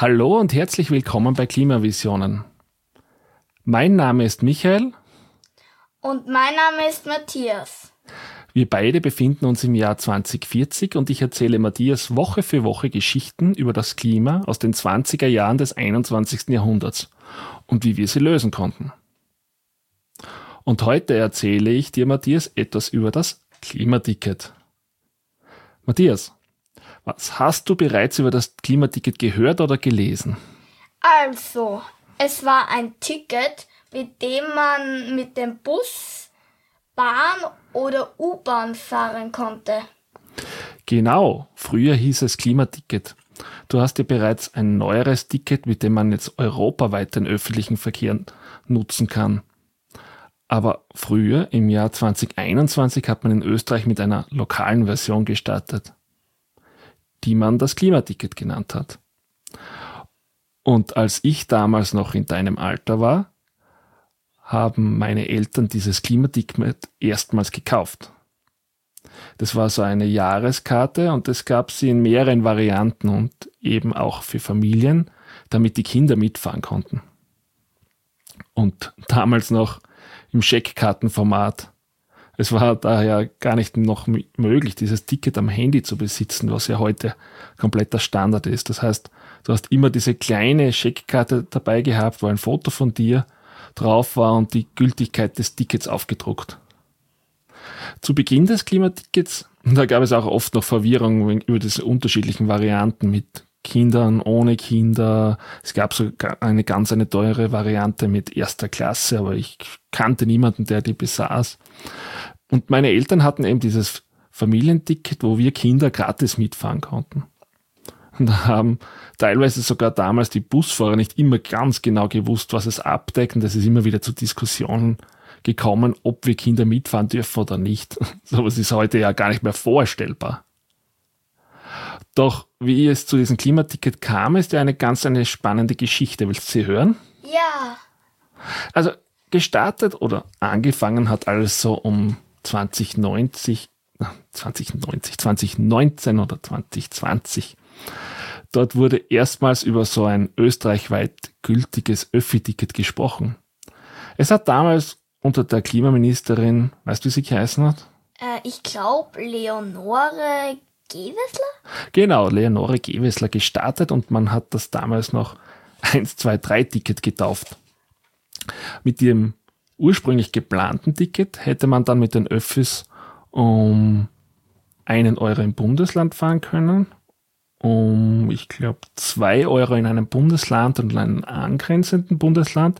Hallo und herzlich willkommen bei Klimavisionen. Mein Name ist Michael. Und mein Name ist Matthias. Wir beide befinden uns im Jahr 2040 und ich erzähle Matthias Woche für Woche Geschichten über das Klima aus den 20er Jahren des 21. Jahrhunderts und wie wir sie lösen konnten. Und heute erzähle ich dir, Matthias, etwas über das Klimaticket. Matthias, was hast du bereits über das Klimaticket gehört oder gelesen? Also, es war ein Ticket, mit dem man mit dem Bus, Bahn oder U-Bahn fahren konnte. Genau, früher hieß es Klimaticket. Du hast ja bereits ein neueres Ticket, mit dem man jetzt europaweit den öffentlichen Verkehr nutzen kann. Aber früher, im Jahr 2021, hat man in Österreich mit einer lokalen Version gestartet, die man das Klimaticket genannt hat. Und als ich damals noch in deinem Alter war, haben meine Eltern dieses Klimaticket erstmals gekauft. Das war so eine Jahreskarte und es gab sie in mehreren Varianten und eben auch für Familien, damit die Kinder mitfahren konnten. Und damals noch im Scheckkartenformat. Es war daher gar nicht noch möglich, dieses Ticket am Handy zu besitzen, was ja heute kompletter Standard ist. Das heißt, du hast immer diese kleine Scheckkarte dabei gehabt, wo ein Foto von dir drauf war und die Gültigkeit des Tickets aufgedruckt. Zu Beginn des Klimatickets, da gab es auch oft noch Verwirrung über diese unterschiedlichen Varianten mit Kindern, ohne Kinder. Es gab sogar eine teure Variante mit erster Klasse, aber ich kannte niemanden, der die besaß. Und meine Eltern hatten eben dieses Familienticket, wo wir Kinder gratis mitfahren konnten. Und da haben teilweise sogar damals die Busfahrer nicht immer ganz genau gewusst, was es abdeckt. Und es ist immer wieder zu Diskussionen gekommen, ob wir Kinder mitfahren dürfen oder nicht. So was ist heute ja gar nicht mehr vorstellbar. Doch wie es zu diesem Klimaticket kam, ist ja eine spannende Geschichte. Willst du sie hören? Ja. Also gestartet oder angefangen hat alles so um 2019 oder 2020. Dort wurde erstmals über so ein österreichweit gültiges Öffi-Ticket gesprochen. Es hat damals unter der Klimaministerin, weißt du, wie sie geheißen hat? Ich glaube Leonore Gewessler? Genau, Leonore Gewessler gestartet und man hat das damals noch 1-2-3-Ticket getauft. Mit dem ursprünglich geplanten Ticket hätte man dann mit den Öffis um 1 Euro im Bundesland fahren können, um, ich glaube, 2 Euro in einem Bundesland und in einem angrenzenden Bundesland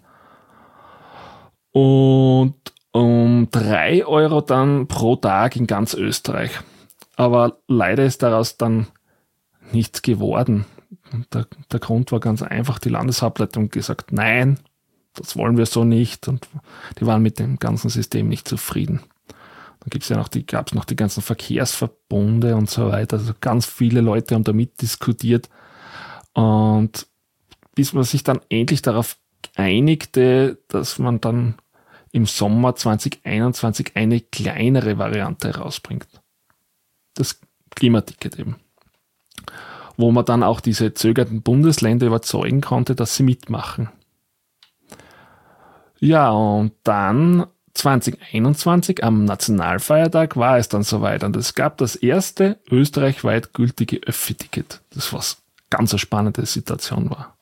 und um 3 Euro dann pro Tag in ganz Österreich. Aber leider ist daraus dann nichts geworden. Und der Grund war ganz einfach, die Landeshauptleitung hat gesagt, nein, das wollen wir so nicht. Und die waren mit dem ganzen System nicht zufrieden. Dann gab es noch die ganzen Verkehrsverbunde und so weiter. Also ganz viele Leute haben da mitdiskutiert. Und bis man sich dann endlich darauf einigte, dass man dann im Sommer 2021 eine kleinere Variante rausbringt. Das Klimaticket eben. Wo man dann auch diese zögernden Bundesländer überzeugen konnte, dass sie mitmachen. Ja, und dann 2021 am Nationalfeiertag war es dann soweit und es gab das erste österreichweit gültige Öffi-Ticket. Das was ganz eine spannende Situation war.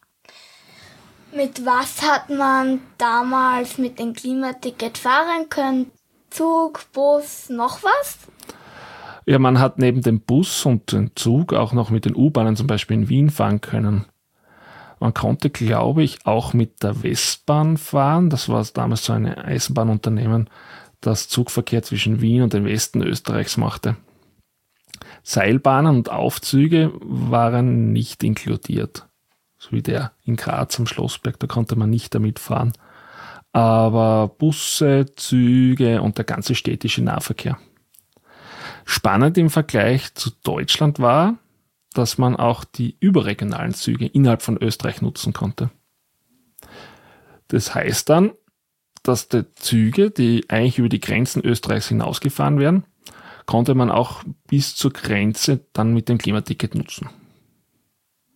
Mit was hat man damals mit dem Klimaticket fahren können? Zug, Bus, noch was? Ja, man hat neben dem Bus und dem Zug auch noch mit den U-Bahnen zum Beispiel in Wien fahren können. Man konnte, glaube ich, auch mit der Westbahn fahren. Das war damals so ein Eisenbahnunternehmen, das Zugverkehr zwischen Wien und dem Westen Österreichs machte. Seilbahnen und Aufzüge waren nicht inkludiert. So wie der in Graz am Schlossberg, da konnte man nicht damit fahren. Aber Busse, Züge und der ganze städtische Nahverkehr. Spannend im Vergleich zu Deutschland war, dass man auch die überregionalen Züge innerhalb von Österreich nutzen konnte. Das heißt dann, dass die Züge, die eigentlich über die Grenzen Österreichs hinausgefahren werden, konnte man auch bis zur Grenze dann mit dem Klimaticket nutzen.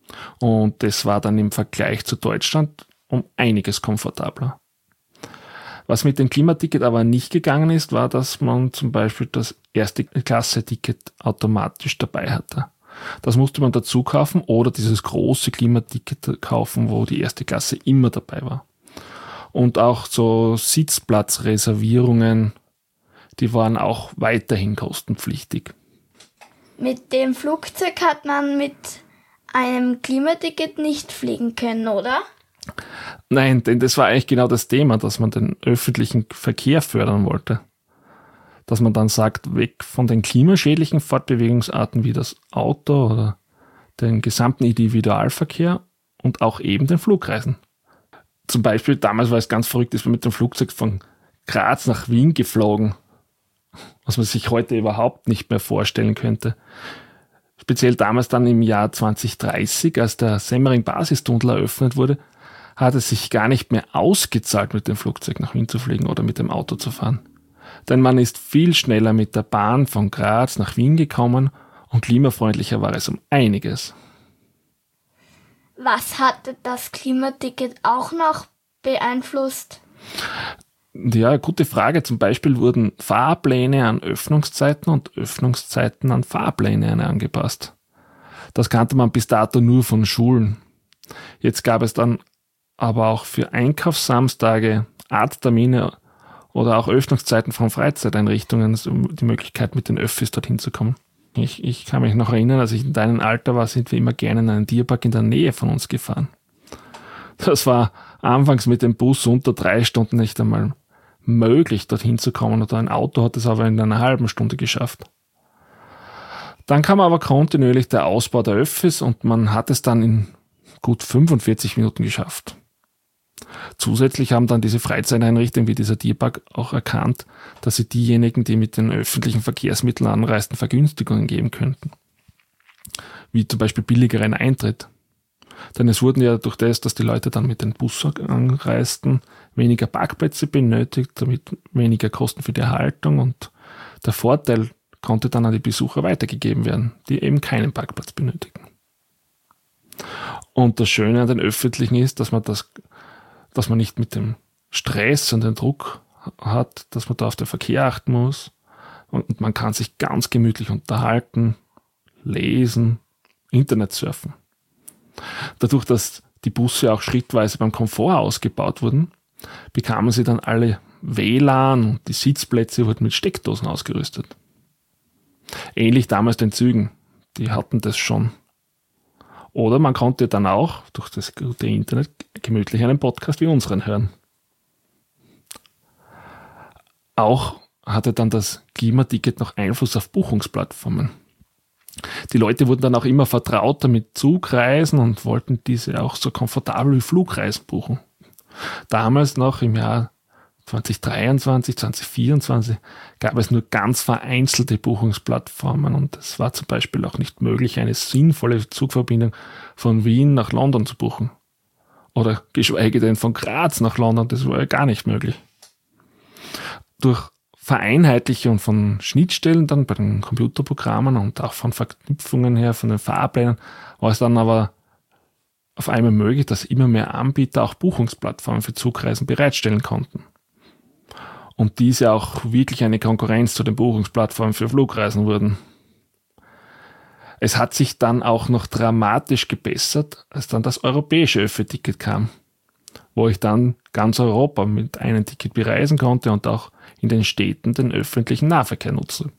Und das war dann im Vergleich zu Deutschland um einiges komfortabler. Was mit dem Klimaticket aber nicht gegangen ist, war, dass man zum Beispiel das Erste-Klasse-Ticket automatisch dabei hatte. Das musste man dazu kaufen oder dieses große Klimaticket kaufen, wo die erste Klasse immer dabei war. Und auch so Sitzplatzreservierungen, die waren auch weiterhin kostenpflichtig. Mit dem Flugzeug hat man mit einem Klimaticket nicht fliegen können, oder? Nein, denn das war eigentlich genau das Thema, dass man den öffentlichen Verkehr fördern wollte. Dass man dann sagt, weg von den klimaschädlichen Fortbewegungsarten wie das Auto oder den gesamten Individualverkehr und auch eben den Flugreisen. Zum Beispiel, damals war es ganz verrückt, ist man mit dem Flugzeug von Graz nach Wien geflogen, was man sich heute überhaupt nicht mehr vorstellen könnte. Speziell damals dann im Jahr 2030, als der Semmering-Basistunnel eröffnet wurde, hat es sich gar nicht mehr ausgezahlt, mit dem Flugzeug nach Wien zu fliegen oder mit dem Auto zu fahren. Denn man ist viel schneller mit der Bahn von Graz nach Wien gekommen und klimafreundlicher war es um einiges. Was hatte das Klimaticket auch noch beeinflusst? Ja, gute Frage. Zum Beispiel wurden Fahrpläne an Öffnungszeiten und Öffnungszeiten an Fahrpläne angepasst. Das kannte man bis dato nur von Schulen. Jetzt gab es dann aber auch für Einkaufssamstage, Arzttermine oder auch Öffnungszeiten von Freizeiteinrichtungen die Möglichkeit, mit den Öffis dorthin zu kommen. Ich kann mich noch erinnern, als ich in deinem Alter war, sind wir immer gerne in einen Tierpark in der Nähe von uns gefahren. Das war anfangs mit dem Bus unter 3 Stunden nicht einmal möglich, dorthin zu kommen. Oder ein Auto hat es aber in einer halben Stunde geschafft. Dann kam aber kontinuierlich der Ausbau der Öffis und man hat es dann in gut 45 Minuten geschafft. Zusätzlich haben dann diese Freizeiteinrichtungen wie dieser Tierpark auch erkannt, dass sie diejenigen, die mit den öffentlichen Verkehrsmitteln anreisten, Vergünstigungen geben könnten. Wie zum Beispiel billigeren Eintritt. Denn es wurden ja durch das, dass die Leute dann mit dem Bus anreisten, weniger Parkplätze benötigt, damit weniger Kosten für die Erhaltung und der Vorteil konnte dann an die Besucher weitergegeben werden, die eben keinen Parkplatz benötigen. Und das Schöne an den Öffentlichen ist, dass man nicht mit dem Stress und dem Druck hat, dass man da auf den Verkehr achten muss und man kann sich ganz gemütlich unterhalten, lesen, Internet surfen. Dadurch, dass die Busse auch schrittweise beim Komfort ausgebaut wurden, bekamen sie dann alle WLAN und die Sitzplätze wurden mit Steckdosen ausgerüstet. Ähnlich damals den Zügen, die hatten das schon. Oder man konnte dann auch durch das gute Internet gemütlich einen Podcast wie unseren hören. Auch hatte dann das Klimaticket noch Einfluss auf Buchungsplattformen. Die Leute wurden dann auch immer vertrauter mit Zugreisen und wollten diese auch so komfortabel wie Flugreisen buchen. Damals noch im Jahr 2023, 2024 gab es nur ganz vereinzelte Buchungsplattformen und es war zum Beispiel auch nicht möglich, eine sinnvolle Zugverbindung von Wien nach London zu buchen. Oder geschweige denn von Graz nach London, das war ja gar nicht möglich. Durch Vereinheitlichung von Schnittstellen dann bei den Computerprogrammen und auch von Verknüpfungen her, von den Fahrplänen, war es dann aber auf einmal möglich, dass immer mehr Anbieter auch Buchungsplattformen für Zugreisen bereitstellen konnten. Und diese auch wirklich eine Konkurrenz zu den Buchungsplattformen für Flugreisen wurden. Es hat sich dann auch noch dramatisch gebessert, als dann das europäische Öffi-Ticket kam, wo ich dann ganz Europa mit einem Ticket bereisen konnte und auch in den Städten den öffentlichen Nahverkehr nutze.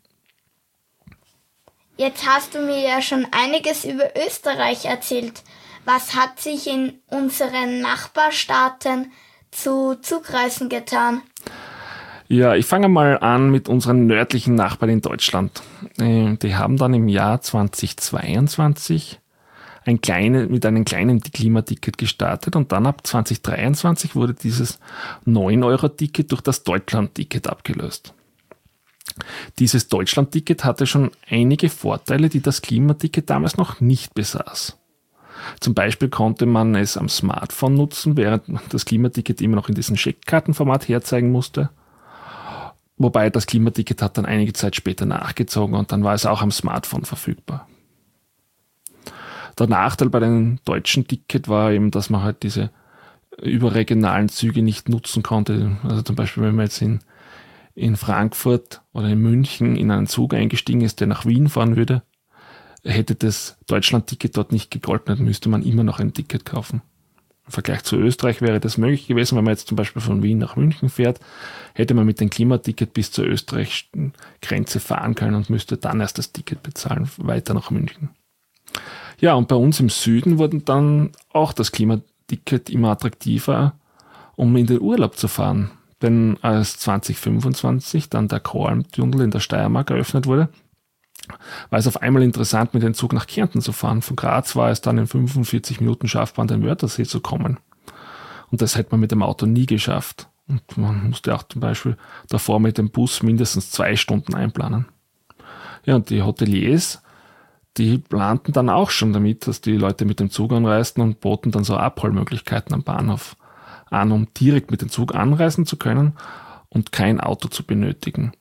Jetzt hast du mir ja schon einiges über Österreich erzählt. Was hat sich in unseren Nachbarstaaten zu Zugreisen getan? Ja, ich fange mal an mit unseren nördlichen Nachbarn in Deutschland. Die haben dann im Jahr 2022 mit einem kleinen Klimaticket gestartet und dann ab 2023 wurde dieses 9-Euro-Ticket durch das Deutschland-Ticket abgelöst. Dieses Deutschland-Ticket hatte schon einige Vorteile, die das Klimaticket damals noch nicht besaß. Zum Beispiel konnte man es am Smartphone nutzen, während man das Klimaticket immer noch in diesem Scheckkartenformat herzeigen musste. Wobei das Klimaticket hat dann einige Zeit später nachgezogen und dann war es auch am Smartphone verfügbar. Der Nachteil bei dem deutschen Ticket war eben, dass man halt diese überregionalen Züge nicht nutzen konnte. Also zum Beispiel, wenn man jetzt in Frankfurt oder in München in einen Zug eingestiegen ist, der nach Wien fahren würde, hätte das Deutschland-Ticket dort nicht gegolten, dann müsste man immer noch ein Ticket kaufen. Im Vergleich zu Österreich wäre das möglich gewesen, wenn man jetzt zum Beispiel von Wien nach München fährt, hätte man mit dem Klimaticket bis zur österreichischen Grenze fahren können und müsste dann erst das Ticket bezahlen, weiter nach München. Ja, und bei uns im Süden wurde dann auch das Klimaticket immer attraktiver, um in den Urlaub zu fahren. Denn als 2025 dann der Koralmtunnel in der Steiermark eröffnet wurde, war es auf einmal interessant, mit dem Zug nach Kärnten zu fahren. Von Graz war es dann in 45 Minuten schaffbar, an den Wörthersee zu kommen. Und das hätte man mit dem Auto nie geschafft. Und man musste auch zum Beispiel davor mit dem Bus mindestens 2 Stunden einplanen. Ja, und die Hoteliers, die planten dann auch schon damit, dass die Leute mit dem Zug anreisten und boten dann so Abholmöglichkeiten am Bahnhof an, um direkt mit dem Zug anreisen zu können und kein Auto zu benötigen.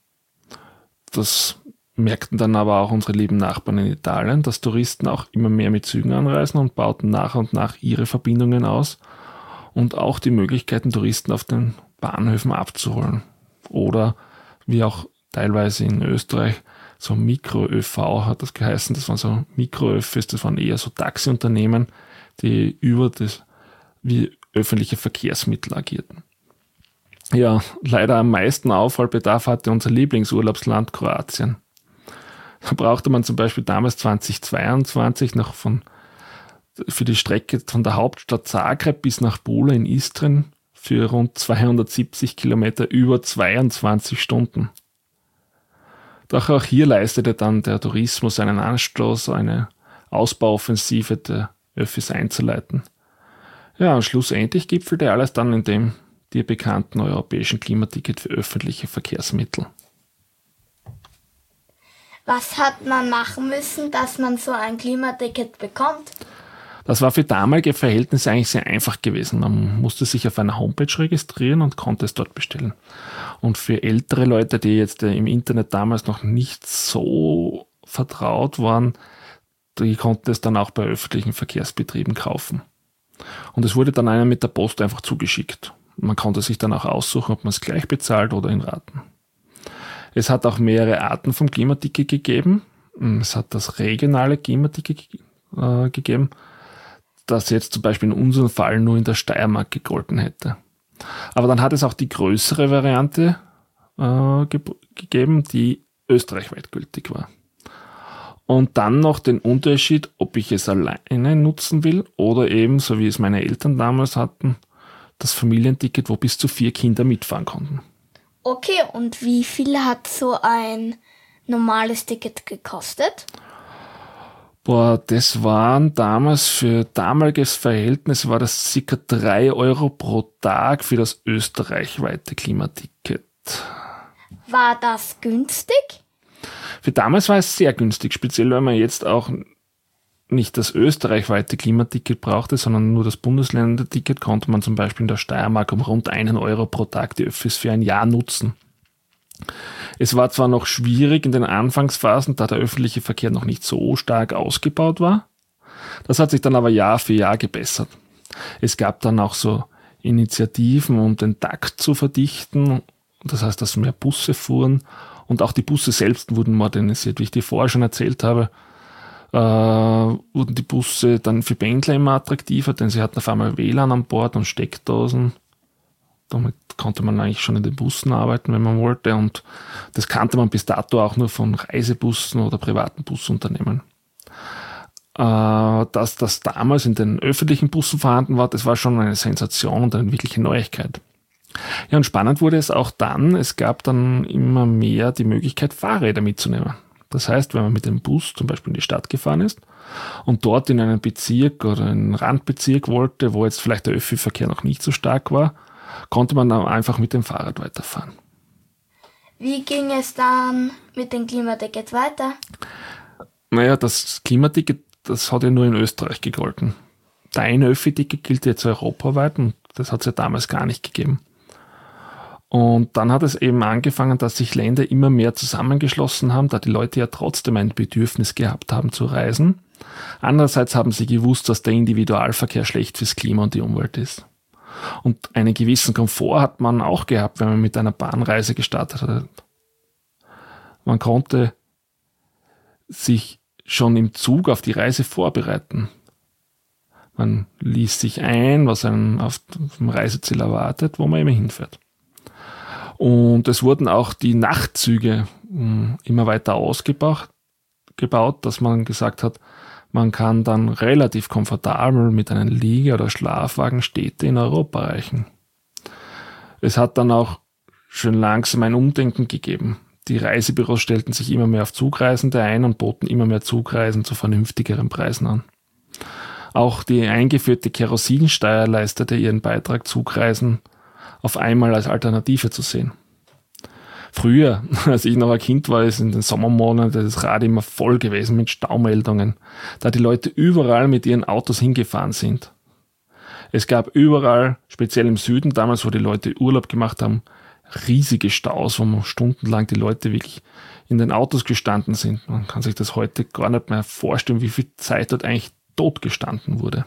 Das merkten dann aber auch unsere lieben Nachbarn in Italien, dass Touristen auch immer mehr mit Zügen anreisen und bauten nach und nach ihre Verbindungen aus und auch die Möglichkeiten, Touristen auf den Bahnhöfen abzuholen. Oder wie auch teilweise in Österreich, so Mikro-ÖV hat das geheißen, das waren so Mikro-ÖVs, das waren eher so Taxiunternehmen, die über das wie öffentliche Verkehrsmittel agierten. Ja, leider am meisten Aufholbedarf hatte unser Lieblingsurlaubsland Kroatien. Da brauchte man zum Beispiel damals 2022 noch für die Strecke von der Hauptstadt Zagreb bis nach Pula in Istrien für rund 270 Kilometer über 22 Stunden. Doch auch hier leistete dann der Tourismus einen Anstoß, eine Ausbauoffensive der Öffis einzuleiten. Ja, und schlussendlich gipfelte alles dann in dem dir bekannten europäischen Klimaticket für öffentliche Verkehrsmittel. Was hat man machen müssen, dass man so ein Klimaticket bekommt? Das war für damalige Verhältnisse eigentlich sehr einfach gewesen. Man musste sich auf einer Homepage registrieren und konnte es dort bestellen. Und für ältere Leute, die jetzt im Internet damals noch nicht so vertraut waren, die konnten es dann auch bei öffentlichen Verkehrsbetrieben kaufen. Und es wurde dann einem mit der Post einfach zugeschickt. Man konnte sich dann auch aussuchen, ob man es gleich bezahlt oder in Raten. Es hat auch mehrere Arten vom Klimaticket gegeben. Es hat das regionale Klimaticket gegeben, das jetzt zum Beispiel in unserem Fall nur in der Steiermark gegolten hätte. Aber dann hat es auch die größere Variante gegeben, die österreichweit gültig war. Und dann noch den Unterschied, ob ich es alleine nutzen will oder eben, so wie es meine Eltern damals hatten, das Familienticket, wo bis zu 4 Kinder mitfahren konnten. Okay, und wie viel hat so ein normales Ticket gekostet? Das waren damals für damaliges Verhältnis war das ca. 3 Euro pro Tag für das österreichweite Klimaticket. War das günstig? Für damals war es sehr günstig, speziell weil man jetzt auch nicht das österreichweite Klimaticket brauchte, sondern nur das Bundesländerticket, konnte man zum Beispiel in der Steiermark um rund 1 Euro pro Tag die Öffis für ein Jahr nutzen. Es war zwar noch schwierig in den Anfangsphasen, da der öffentliche Verkehr noch nicht so stark ausgebaut war. Das hat sich dann aber Jahr für Jahr gebessert. Es gab dann auch so Initiativen, um den Takt zu verdichten. Das heißt, dass mehr Busse fuhren und auch die Busse selbst wurden modernisiert. Wie ich dir vorher schon erzählt habe, wurden die Busse dann für Pendler immer attraktiver, denn sie hatten auf einmal WLAN an Bord und Steckdosen. Damit konnte man eigentlich schon in den Bussen arbeiten, wenn man wollte. Und das kannte man bis dato auch nur von Reisebussen oder privaten Busunternehmen. Dass das damals in den öffentlichen Bussen vorhanden war, das war schon eine Sensation und eine wirkliche Neuigkeit. Ja, und spannend wurde es auch dann, es gab dann immer mehr die Möglichkeit, Fahrräder mitzunehmen. Das heißt, wenn man mit dem Bus zum Beispiel in die Stadt gefahren ist und dort in einen Bezirk oder einen Randbezirk wollte, wo jetzt vielleicht der Öffi-Verkehr noch nicht so stark war, konnte man dann einfach mit dem Fahrrad weiterfahren. Wie ging es dann mit dem Klimaticket weiter? Naja, das Klimaticket, das hat ja nur in Österreich gegolten. Dein Öffi-Ticket gilt jetzt europaweit und das hat es ja damals gar nicht gegeben. Und dann hat es eben angefangen, dass sich Länder immer mehr zusammengeschlossen haben, da die Leute ja trotzdem ein Bedürfnis gehabt haben zu reisen. Andererseits haben sie gewusst, dass der Individualverkehr schlecht fürs Klima und die Umwelt ist. Und einen gewissen Komfort hat man auch gehabt, wenn man mit einer Bahnreise gestartet hat. Man konnte sich schon im Zug auf die Reise vorbereiten. Man ließ sich ein, was einen auf dem Reiseziel erwartet, wo man immer hinfährt. Und es wurden auch die Nachtzüge immer weiter ausgebaut, dass man gesagt hat, man kann dann relativ komfortabel mit einem Liege- oder Schlafwagen Städte in Europa erreichen. Es hat dann auch schon langsam ein Umdenken gegeben. Die Reisebüros stellten sich immer mehr auf Zugreisende ein und boten immer mehr Zugreisen zu vernünftigeren Preisen an. Auch die eingeführte Kerosinsteuer leistete ihren Beitrag, Zugreisen auf einmal als Alternative zu sehen. Früher, als ich noch ein Kind war, ist in den Sommermonaten das Rad immer voll gewesen mit Staumeldungen, da die Leute überall mit ihren Autos hingefahren sind. Es gab überall, speziell im Süden, damals wo die Leute Urlaub gemacht haben, riesige Staus, wo stundenlang die Leute wirklich in den Autos gestanden sind. Man kann sich das heute gar nicht mehr vorstellen, wie viel Zeit dort eigentlich tot gestanden wurde.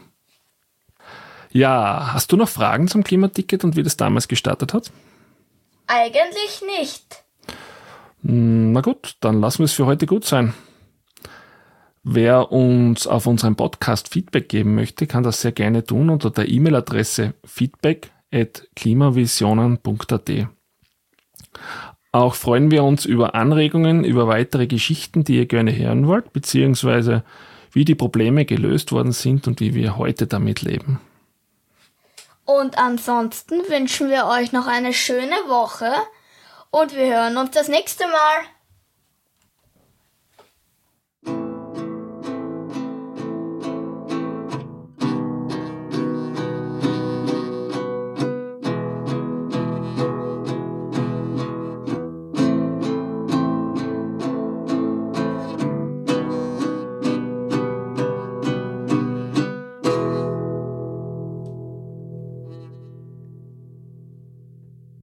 Ja, hast du noch Fragen zum Klimaticket und wie das damals gestartet hat? Eigentlich nicht. Na gut, dann lassen wir es für heute gut sein. Wer uns auf unserem Podcast Feedback geben möchte, kann das sehr gerne tun unter der E-Mail-Adresse feedback@klimavisionen.at. Auch freuen wir uns über Anregungen, über weitere Geschichten, die ihr gerne hören wollt, beziehungsweise wie die Probleme gelöst worden sind und wie wir heute damit leben. Und ansonsten wünschen wir euch noch eine schöne Woche und wir hören uns das nächste Mal.